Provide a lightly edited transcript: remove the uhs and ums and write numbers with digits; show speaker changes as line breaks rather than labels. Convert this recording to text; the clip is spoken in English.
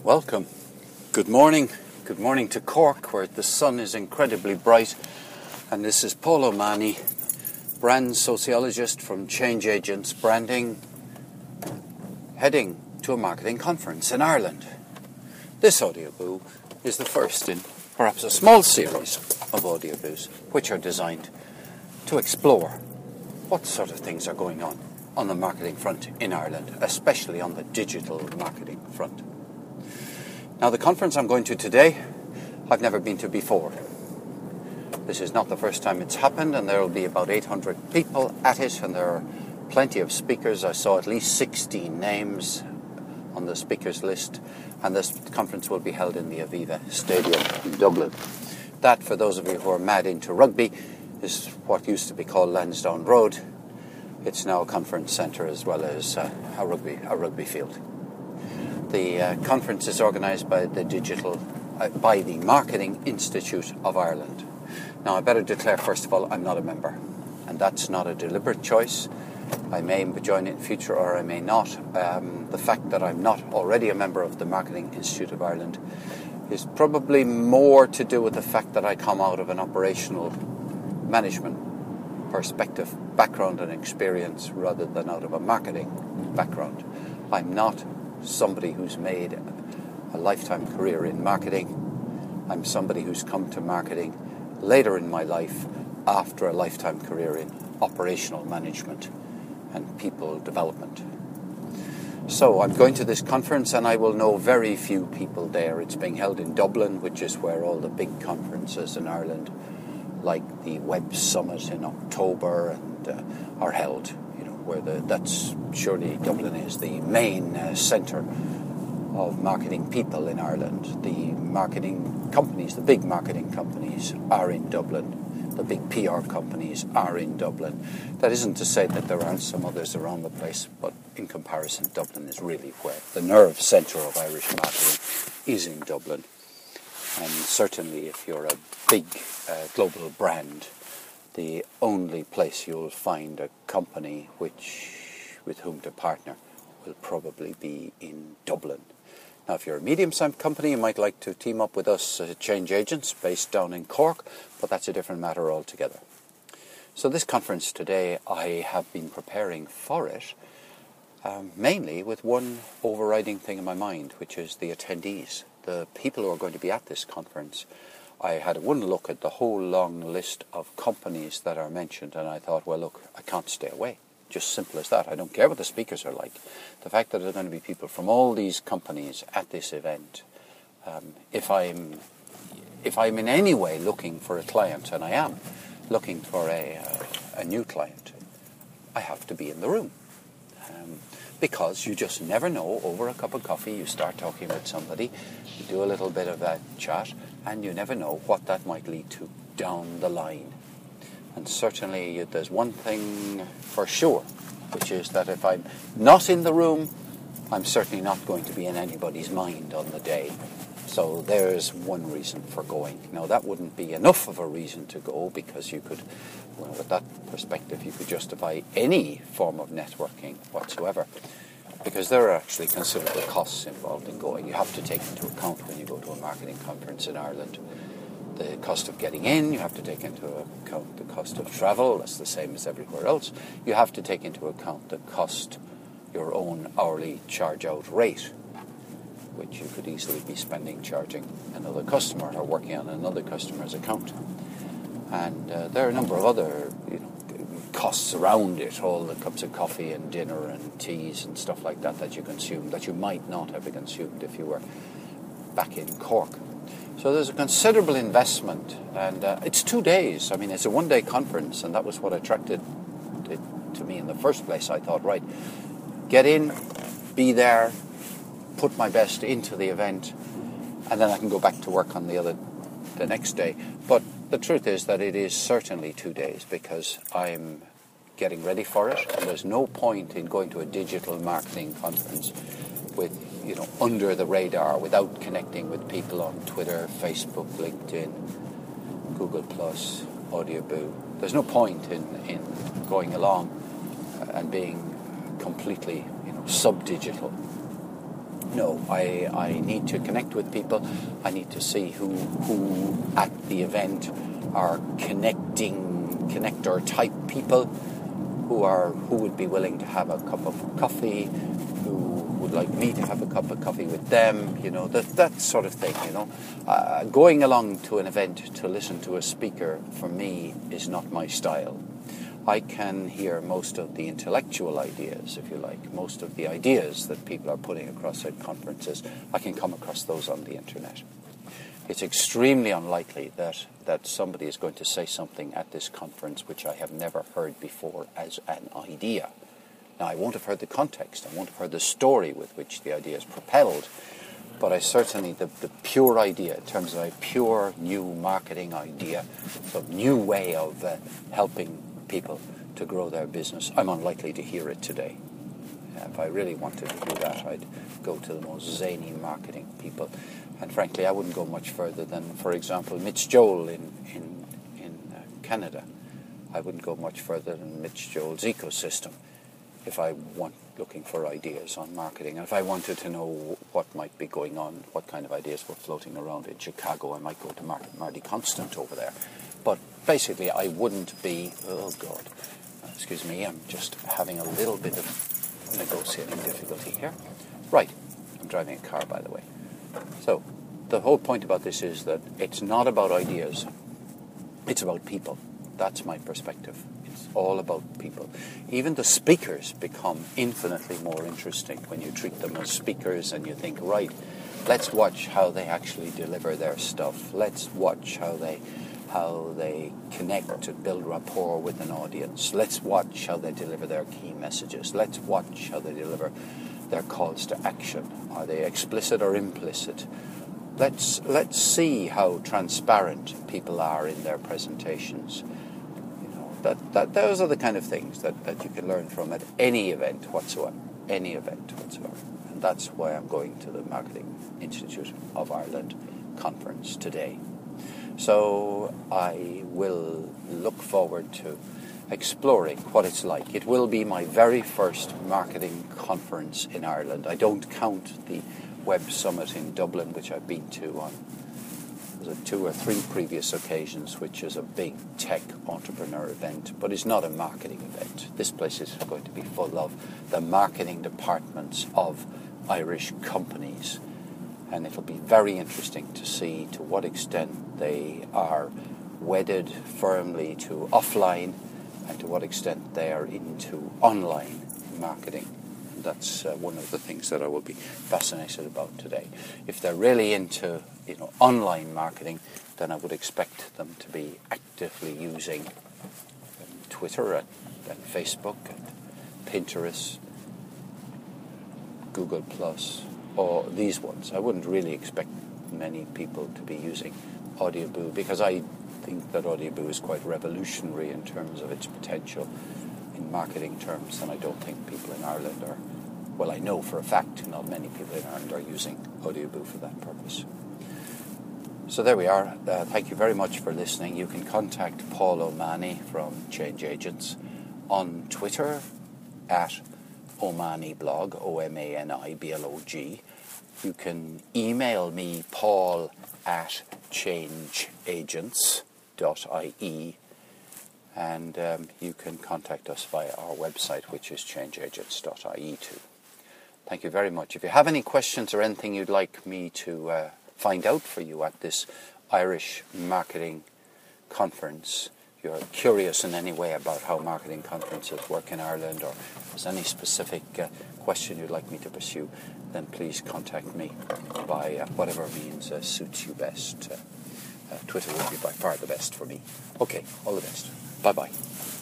Welcome. Good morning. Good morning to Cork, where the sun is incredibly bright. And this is Paul O'Mahony, brand sociologist from Change Agents Branding, heading to a marketing conference in Ireland. This audioboo is the first in perhaps a small series of audioboos which are designed to explore what sort of things are going on the marketing front in Ireland, especially on the digital marketing front. Now, the conference I'm going to today, I've never been to before. This is not the first time it's happened, and there will be about 800 people at it, and there are plenty of speakers. I saw at least 16 names on the speakers list, and this conference will be held in the Aviva Stadium in Dublin. That, for those of you who are mad into rugby, is what used to be called Lansdowne Road. It's now a conference centre as well as a rugby field. The conference is organised by by the Marketing Institute of Ireland. Now, I better declare, first of all, I'm not a member, and that's not a deliberate choice. I may join in future or I may not. The fact that I'm not already a member of the Marketing Institute of Ireland is probably more to do with the fact that I come out of an operational management perspective, background and experience, rather than out of a marketing background. I'm not somebody who's made a lifetime career in marketing. I'm somebody who's come to marketing later in my life after a lifetime career in operational management and people development. So I'm going to this conference and I will know very few people there. It's being held in Dublin, which is where all the big conferences in Ireland, like the Web Summit in October, and are held. That's surely Dublin is the main centre of marketing people in Ireland. The marketing companies, the big marketing companies, are in Dublin. The big PR companies are in Dublin. That isn't to say that there aren't some others around the place, but in comparison, Dublin is really where the nerve centre of Irish marketing is, in Dublin. And certainly if you're a big global brand, the only place you'll find a company with whom to partner will probably be in Dublin. Now, if you're a medium-sized company, you might like to team up with us, Change Agents, based down in Cork, but that's a different matter altogether. So this conference today, I have been preparing for it, mainly with one overriding thing in my mind, which is the attendees, the people who are going to be at this conference. I had one look at the whole long list of companies that are mentioned, and I thought, well, look, I can't stay away. Just simple as that. I don't care what the speakers are like. The fact that there are going to be people from all these companies at this event, if I'm in any way looking for a client, and I am looking for a new client, I have to be in the room. Because you just never know, over a cup of coffee, you start talking with somebody, you do a little bit of that chat, and you never know what that might lead to down the line. And certainly there's one thing for sure, which is that if I'm not in the room, I'm certainly not going to be in anybody's mind on the day. So there's one reason for going. Now, that wouldn't be enough of a reason to go, because you could, with that perspective, you could justify any form of networking whatsoever, because there are actually considerable costs involved in going. You have to take into account, when you go to a marketing conference in Ireland, the cost of getting in. You have to take into account the cost of travel. That's the same as everywhere else. You have to take into account the cost, your own hourly charge-out rate, which you could easily be spending charging another customer or working on another customer's account. And there are a number of other costs around it, all the cups of coffee and dinner and teas and stuff like that you consume, that you might not have consumed if you were back in Cork. So there's a considerable investment, and it's 2 days. I mean, it's a one-day conference, and that was what attracted it to me in the first place. I thought, right, get in, be there, put my best into the event, and then I can go back to work on the next day. But the truth is that it is certainly 2 days, because I'm getting ready for it, and there's no point in going to a digital marketing conference with, under the radar, without connecting with people on Twitter, Facebook, LinkedIn, Google+, Audioboo. There's no point in going along and being completely, sub-digital. No, I need to connect with people. I need to see who at the event are connector type people who would be willing to have a cup of coffee, who would like me to have a cup of coffee with them, that sort of thing, Going along to an event to listen to a speaker, for me, is not my style. I can hear most of the intellectual ideas, if you like, most of the ideas that people are putting across at conferences. I can come across those on the internet. It's extremely unlikely that somebody is going to say something at this conference which I have never heard before as an idea. Now, I won't have heard the context, I won't have heard the story with which the idea is propelled, but I certainly, the pure idea, in terms of a pure new marketing idea, a new way of helping people to grow their business, I'm unlikely to hear it today. If I really wanted to do that, I'd go to the most zany marketing people. And frankly, I wouldn't go much further than, for example, Mitch Joel in Canada. I wouldn't go much further than Mitch Joel's ecosystem if I want looking for ideas on marketing. And if I wanted to know what might be going on, what kind of ideas were floating around in Chicago, I might go to Marty Constant over there. But basically, I wouldn't be, excuse me, I'm just having a little bit of negotiating difficulty here. Right, I'm driving a car, by the way. So, the whole point about this is that it's not about ideas, it's about people. That's my perspective. It's all about people. Even the speakers become infinitely more interesting when you treat them as speakers and you think, right, let's watch how they actually deliver their stuff. Let's watch how they connect and build rapport with an audience. Let's watch how they deliver their key messages. Let's watch how they deliver their calls to action. Are they explicit or implicit? Let's see how transparent people are in their presentations. Those are the kind of things that you can learn from at any event whatsoever. Any event whatsoever. And that's why I'm going to the Marketing Institute of Ireland conference today. So I will look forward to exploring what it's like. It will be my very first marketing conference in Ireland. I don't count the Web Summit in Dublin, which I've been to on 2 or 3 previous occasions, which is a big tech entrepreneur event, but it's not a marketing event. This place is going to be full of the marketing departments of Irish companies, and it'll be very interesting to see to what extent they are wedded firmly to offline and to what extent they are into online marketing. That's one of the things that I will be fascinated about today. If they're really into online marketing, then I would expect them to be actively using Twitter and Facebook and Pinterest, Google+, or these ones. I wouldn't really expect many people to be using Audioboo, because I think that Audioboo is quite revolutionary in terms of its potential in marketing terms, and I don't think people in Ireland are, well, I know for a fact not many people in Ireland are using Audioboo for that purpose. So there we are. Thank you very much for listening. You can contact Paul O'Mahony from Change Agents on Twitter at OmaniBlog, OmaniBlog. You can email me, Paul at changeagents.ie, and you can contact us via our website, which is changeagents.ie too. Thank you very much. If you have any questions or anything you'd like me to find out for you at this Irish marketing conference, if you're curious in any way about how marketing conferences work in Ireland, or if there's any specific question you'd like me to pursue, then please contact me by whatever means suits you best. Twitter would be by far the best for me. Okay, all the best. Bye-bye.